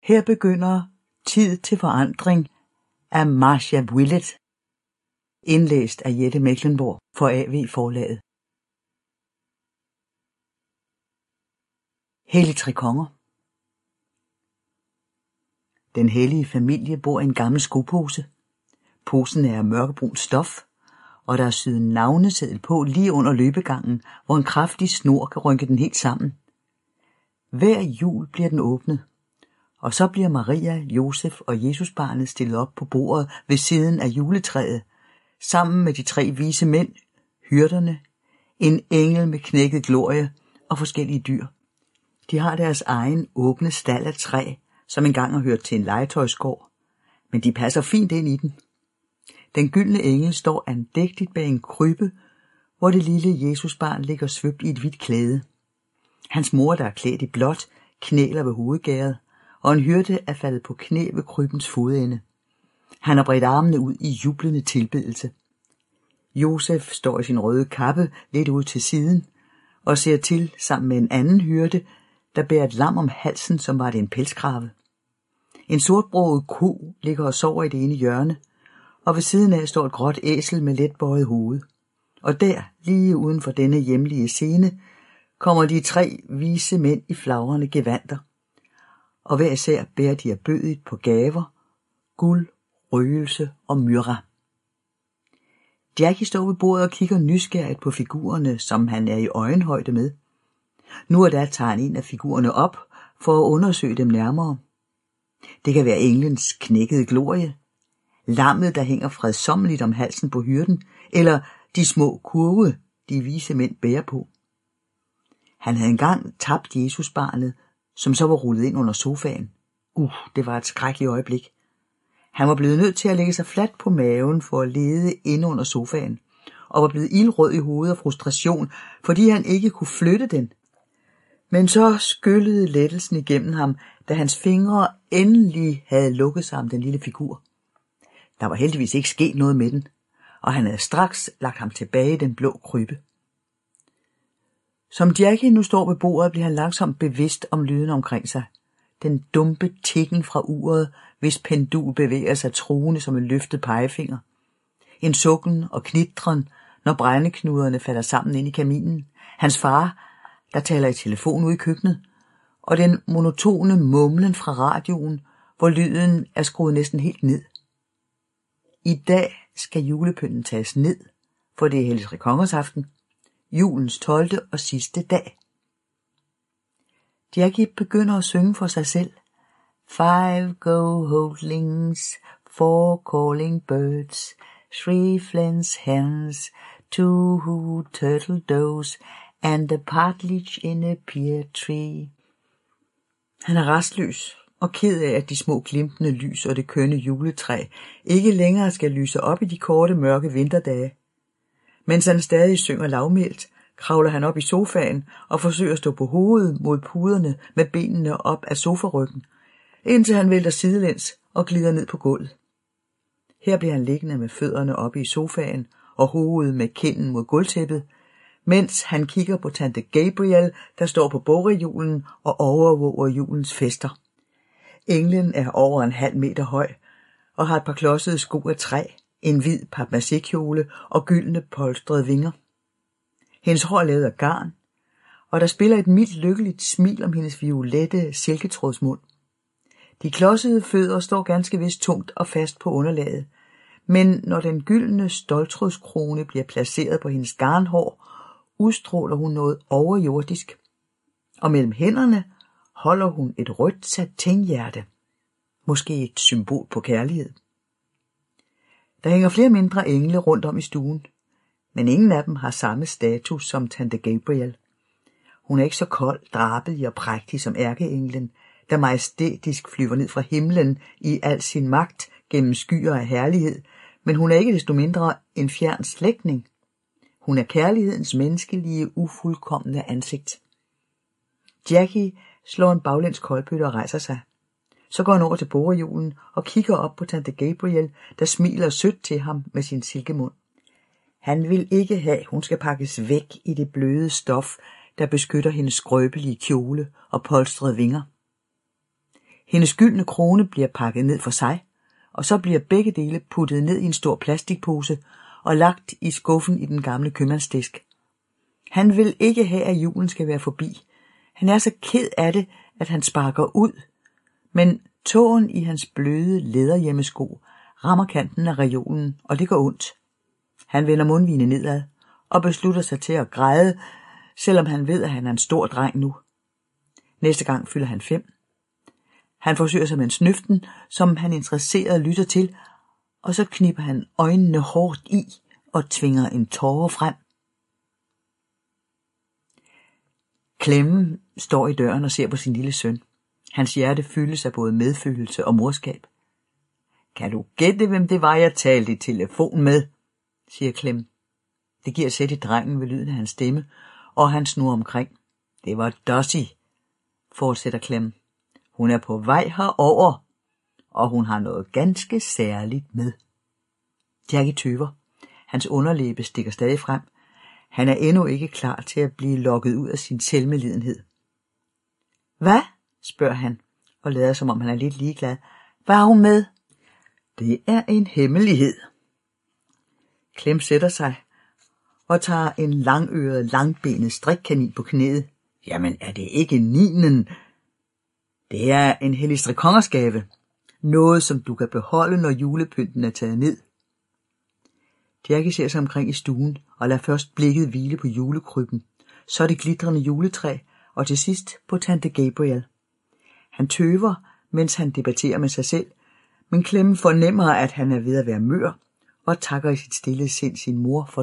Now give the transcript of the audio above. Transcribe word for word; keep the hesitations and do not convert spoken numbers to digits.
Her begynder Tid til forandring af Marcia Willett, indlæst af Jette Mecklenborg for A V Forlaget. Hellig Tre Konger. Den hellige familie bor i en gammel skopose. Posen er af mørkebrunt stof, og der er syet navneseddel på lige under løbegangen, hvor en kraftig snor kan rynke den helt sammen. Hver jul bliver den åbnet, og så bliver Maria, Josef og Jesusbarnet stillet op på bordet ved siden af juletræet, sammen med de tre vise mænd, hyrderne, en engel med knækket glorie og forskellige dyr. De har deres egen åbne stald af træ, som engang har hørt til en legetøjsgård, men de passer fint ind i den. Den gyldne engel står andægtigt bag en krybbe, hvor det lille Jesusbarn ligger svøbt i et hvidt klæde. Hans mor, der er klædt i blåt, knæler ved hovedgæret, og en hyrde er faldet på knæ ved krybbens fodende. Han har bredt armene ud i jublende tilbedelse. Josef står i sin røde kappe lidt ud til siden, og ser til sammen med en anden hyrde, der bærer et lam om halsen, som var det en pelskrave. En sortbroget ko ligger og sover i det ene hjørne, og ved siden af står et gråt æsel med let bøjet hoved. Og der, lige uden for denne hjemlige scene, kommer de tre vise mænd i flagrende gevanter, og hver især bærer de erbødigt på gaver, guld, røgelse og myrra. Jackie står ved bordet og kigger nysgerrigt på figurerne, som han er i øjenhøjde med. Nu er der tager han en af figurerne op for at undersøge dem nærmere. Det kan være englens knækkede glorie, lammet, der hænger fredsommeligt om halsen på hyrden, eller de små kurve, de vise mænd bærer på. Han havde engang tabt Jesusbarnet, som så var rullet ind under sofaen. Uh, det var et skrækkeligt øjeblik. Han var blevet nødt til at lægge sig fladt på maven for at lede ind under sofaen, og var blevet ildrød i hovedet af frustration, fordi han ikke kunne flytte den. Men så skyllede lettelsen igennem ham, da hans fingre endelig havde lukket sig om den lille figur. Der var heldigvis ikke sket noget med den, og han havde straks lagt ham tilbage i den blå krybbe. Som Jackie nu står ved bordet, bliver han langsomt bevidst om lyden omkring sig. Den dumpe tikken fra uret, hvis pendul bevæger sig truende som en løftet pegefinger. En sukken og knitren, når brændeknuderne falder sammen ind i kaminen. Hans far, der taler i telefon ude i køkkenet. Og den monotone mumlen fra radioen, hvor lyden er skruet næsten helt ned. I dag skal julepynten tages ned, for det er Hellig Tre Kongers aften. Julens tolvte og sidste dag. Jackie begynder at synge for sig selv. Five go holdlings, four calling birds, three flens hens, two who turtle doves, and a partridge in a pear tree. Han er rastløs og ked af, at de små glimtende lys og det kønne juletræ ikke længere skal lyse op i de korte mørke vinterdage. Mens han stadig synger lavmældt, kravler han op i sofaen og forsøger at stå på hovedet mod puderne med benene op af sofaryggen, indtil han vælter sidelæns og glider ned på gulvet. Her bliver han liggende med fødderne oppe i sofaen og hovedet med kinden mod gulvtæppet, mens han kigger på tante Gabriel, der står på bogreolen og overvåger julens fester. Englen er over en halv meter høj og har et par klodsede sko af træ, en hvid papmaché-kjole og gyldne polstrede vinger. Hendes hår er lavet af garn, og der spiller et mildt lykkeligt smil om hendes violette silketrådsmund. De klodsede fødder står ganske vist tungt og fast på underlaget, men når den gyldne stoltrådskrone bliver placeret på hendes garnhår, udstråler hun noget overjordisk, og mellem hænderne holder hun et rødt satinhjerte, måske et symbol på kærlighed. Der hænger flere mindre engle rundt om i stuen, men ingen af dem har samme status som tante Gabriel. Hun er ikke så kold, drabelig og prægtig som ærkeenglen, der majestætisk flyver ned fra himlen i al sin magt gennem skyer af herlighed, men hun er ikke desto mindre en fjern slægtning. Hun er kærlighedens menneskelige, ufuldkomne ansigt. Jackie slår en baglæns koldbøtte og rejser sig. Så går han over til bogreolen og kigger op på tante Gabriel, der smiler sødt til ham med sin silkemund. Han vil ikke have, hun skal pakkes væk i det bløde stof, der beskytter hendes skrøbelige kjole og polstrede vinger. Hendes gyldne krone bliver pakket ned for sig, og så bliver begge dele puttet ned i en stor plastikpose og lagt i skuffen i den gamle købmandsdisk. Han vil ikke have, at julen skal være forbi. Han er så ked af det, at han sparker ud, men tåen i hans bløde læderhjemmesko rammer kanten af reolen, og det gør ondt. Han vender mundvigene nedad og beslutter sig til at græde, selvom han ved, at han er en stor dreng nu. Næste gang fylder han fem. Han forsøger sig med en snøften, som han interesseret lytter til, og så knipper han øjnene hårdt i og tvinger en tåre frem. Clem står i døren og ser på sin lille søn. Hans hjerte fyldes af både medfølelse og morskab. Kan du gætte, hvem det var, jeg talte i telefon med? Siger Clem. Det giver sæt i drengen ved lyden af hans stemme, og han snurrer omkring. Det var Dossie, fortsætter Clem. Hun er på vej herover, og hun har noget ganske særligt med. Jackie tøver. Hans underlæbe stikker stadig frem. Han er endnu ikke klar til at blive lokket ud af sin selvmedlidenhed. Hvad? Spørger han, og lader som om han er lidt ligeglad. Hvad har hun med? Det er en hemmelighed. Clem sætter sig og tager en langøret, langbenet strikkanin på knæet. Jamen, er det ikke ninen? Det er en hellig strikongersgave. Noget, som du kan beholde, når julepynten er taget ned. Jackie ser sig omkring i stuen og lader først blikket hvile på julekrybben, så det glitrende juletræ, og til sidst på tante Gabriel. Han tøver, mens han debatterer med sig selv, men Clem fornemmer, at han er ved at være mør, og takker i sit stille sind sin mor for